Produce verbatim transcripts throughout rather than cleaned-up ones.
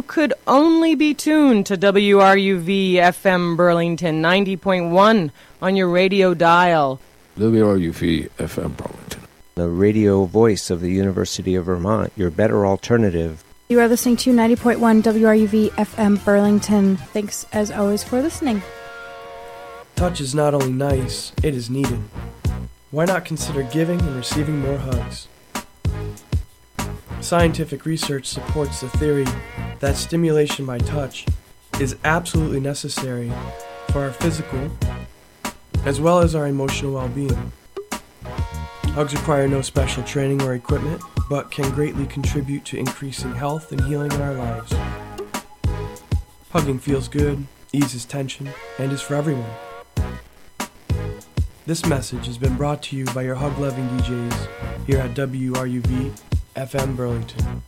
could only be tuned to W R U V F M Burlington ninety point one on your radio dial. W R U V F M Burlington, the radio voice of the University of Vermont, your better alternative. You are listening to ninety point one W R U V F M Burlington. Thanks, as always, for listening. Touch is not only nice, it is needed. Why not consider giving and receiving more hugs? Scientific research supports the theory that stimulation by touch is absolutely necessary for our physical as well as our emotional well-being. Hugs require no special training or equipment, but can greatly contribute to increasing health and healing in our lives. Hugging feels good, eases tension, and is for everyone. This message has been brought to you by your hug-loving D Js here at W R U V F M Burlington.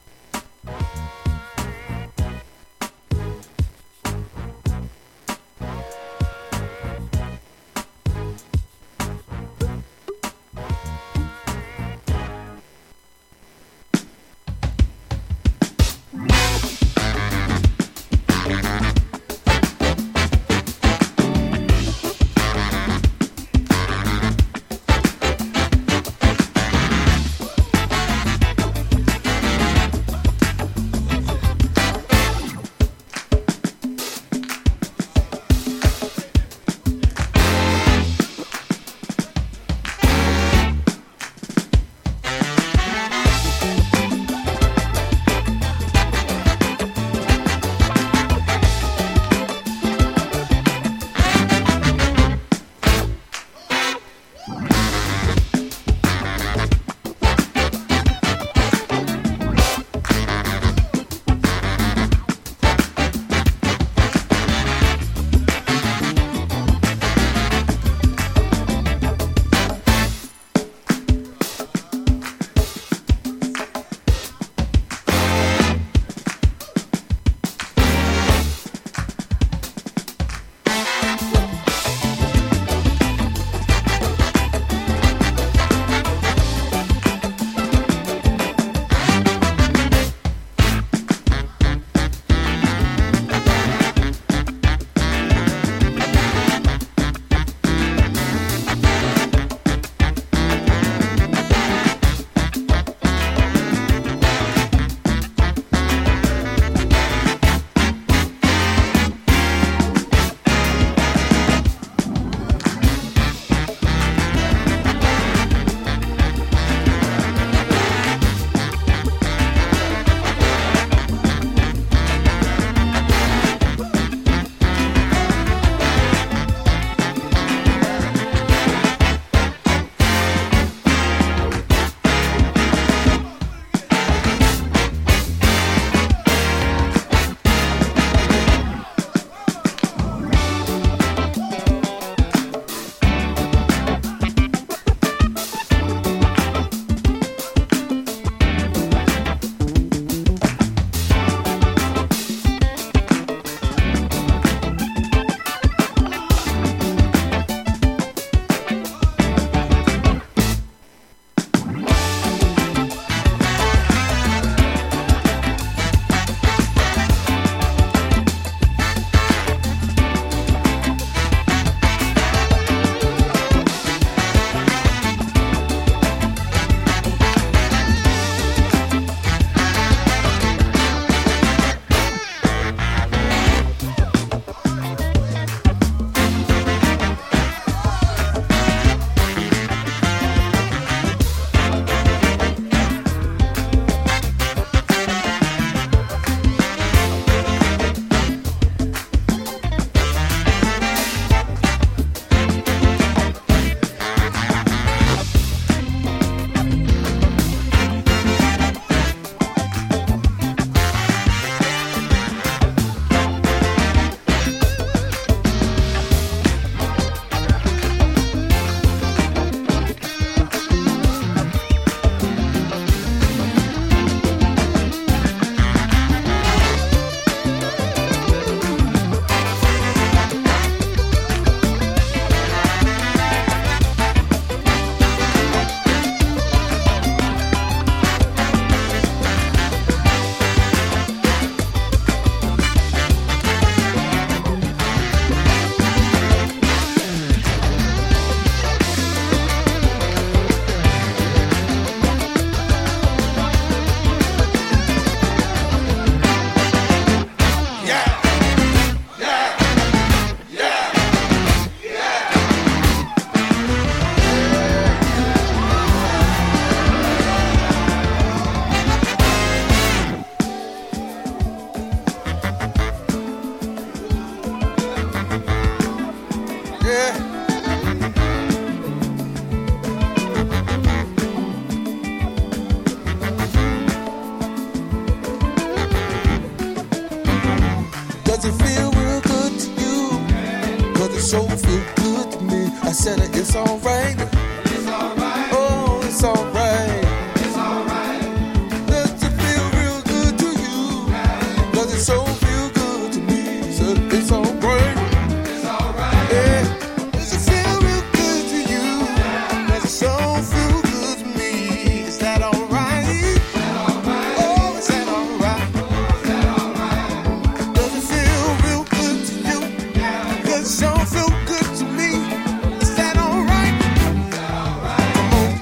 I said it's alright. It's alright. Oh, it's alright. It's alright. Does it feel real good to you? Does it so feel good to me? Said it's alright. It's alright. Yeah. Does it feel real good to you? Does it so feel good to me? Is that alright? Is that alright? Oh, is that alright? Is that alright? Does it feel real good to you? Does it so feel good to me? Is that alright? Is that alright? Come on.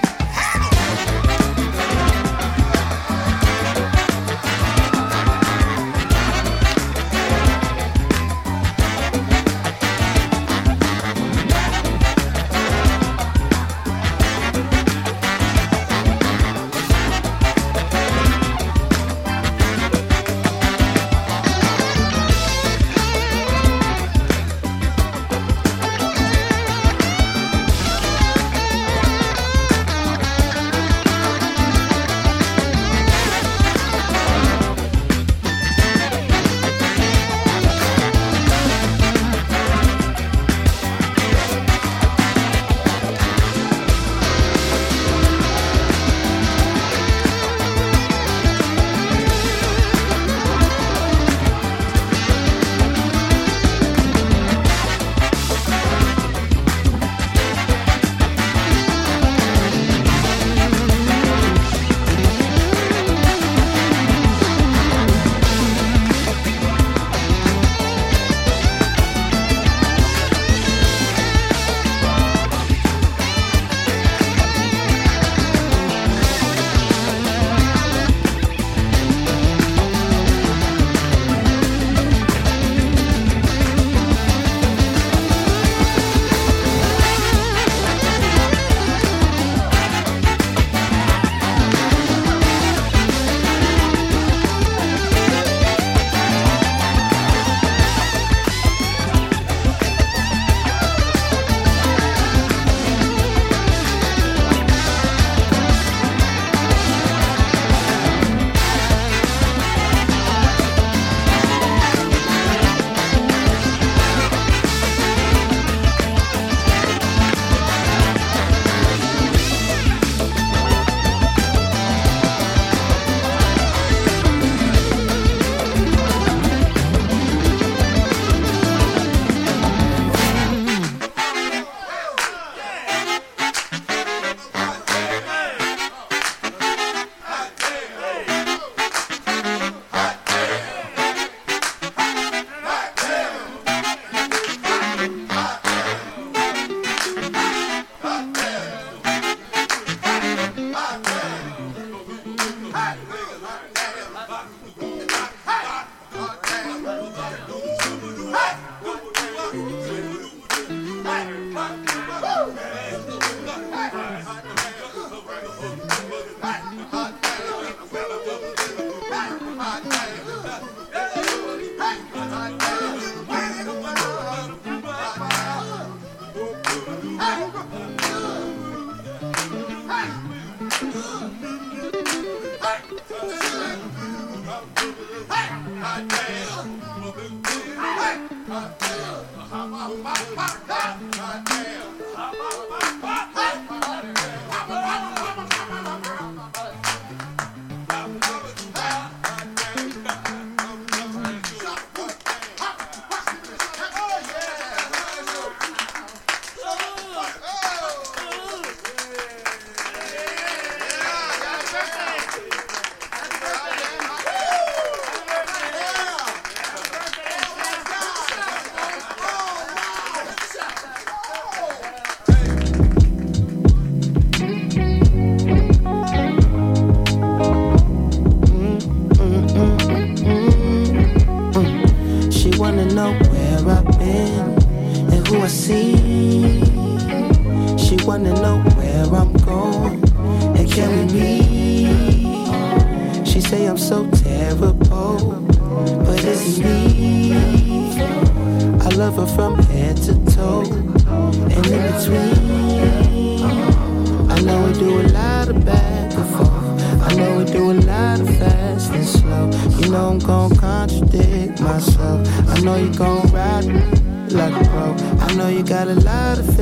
myself. I know you gon' ride like a pro. I know you got a lot of faith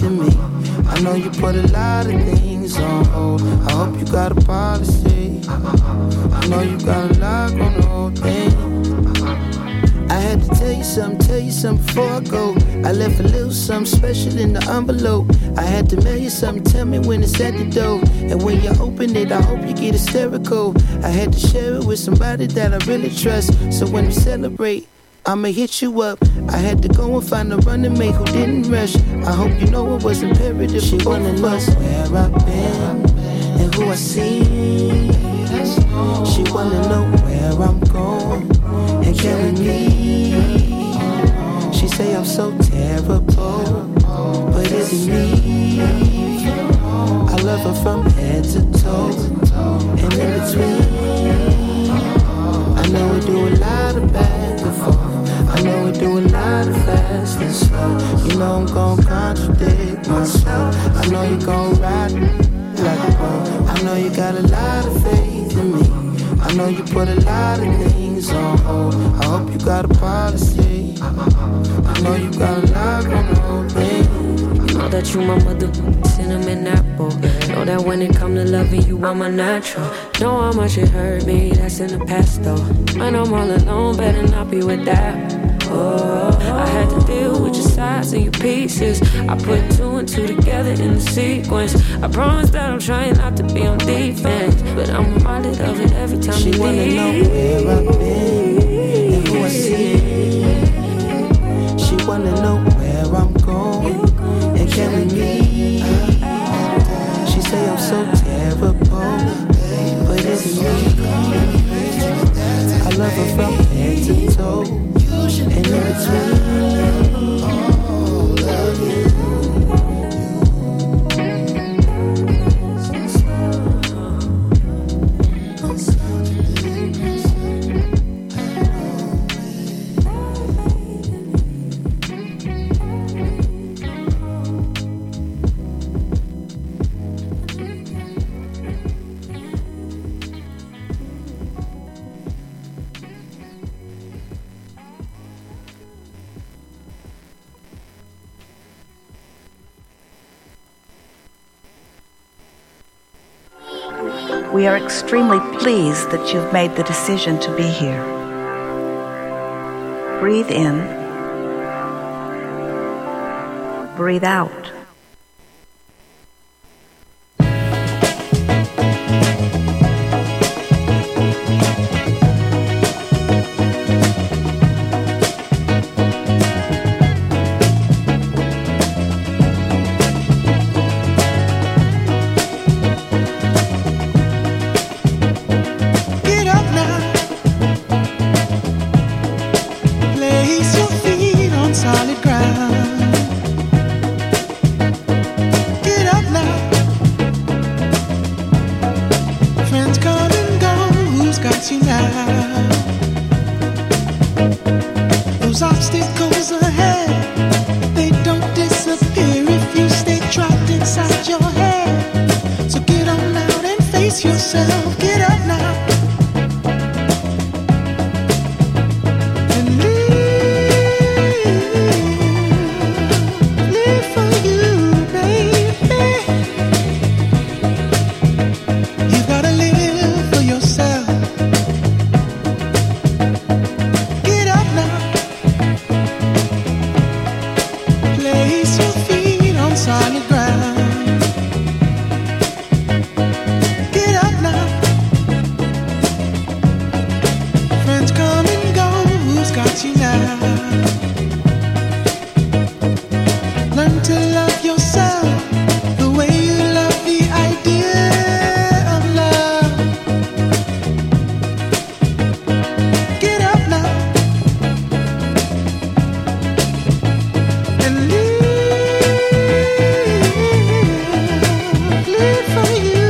faith in me. I know you put a lot of things on hold. I hope you got a policy. I know you got a lock on the whole thing. I had to tell you something, tell you something before I go. I left a little something special in the envelope. I had to mail you something, tell me when it's at the door. And when you open it, I hope you get hysterical. I had to share it with somebody that I really trust. So when we celebrate, I'ma hit you up. I had to go and find a running mate who didn't rush. I hope you know it was imperative. She wanna know where I've been and who I see. She wanna know where I'm going and carry me. She say I'm so terrible, but is it me? I love her from head to toe and in between. I know we do a lot of back and forth. I know we do a lot of fast and slow. You know I'm gon' contradict myself. I know you gon' ride like a pro. I know you got a lot of faith in me. I know you put a lot of things on hold. I hope you got a policy. I know you got a lot on the whole thing. Know that you my mother, cinnamon apple. Know that when it come to loving you, I'm a natural. Know how much it hurt me, that's in the past though. When I'm all alone, better not be with that. Oh, I had to deal with your sides and your pieces. I put two and two together in the sequence. I promise that I'm trying not to be on defense, but I'm reminded of it every time she you wanna leave. know where I've been and who I see. She wanna know where I'm going and carry me. She say I'm so terrible, but it's me. I love her from head to toe and in between. Oh, love you. We are extremely pleased that you've made the decision to be here. Breathe in. Breathe out. For you.